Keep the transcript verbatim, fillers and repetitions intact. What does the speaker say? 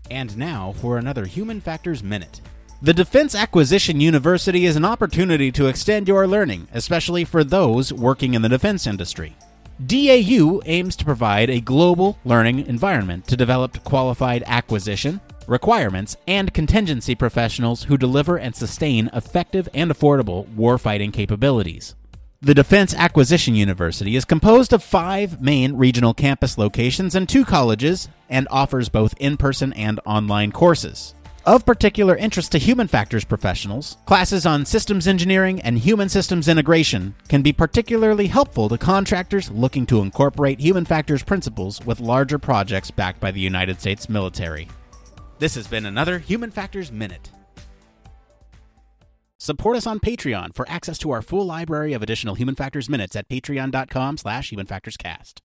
And now for another Human Factors Minute. The Defense Acquisition University is an opportunity to extend your learning, especially for those working in the defense industry. D A U aims to provide a global learning environment to develop qualified acquisition, requirements, and contingency professionals who deliver and sustain effective and affordable warfighting capabilities. The Defense Acquisition University is composed of five main regional campus locations and two colleges, and offers both in-person and online courses. Of particular interest to human factors professionals, classes on systems engineering and human systems integration can be particularly helpful to contractors looking to incorporate human factors principles with larger projects backed by the United States military. This has been another Human Factors Minute. Support us on Patreon for access to our full library of additional Human Factors Minutes at patreon.com slash humanfactorscast.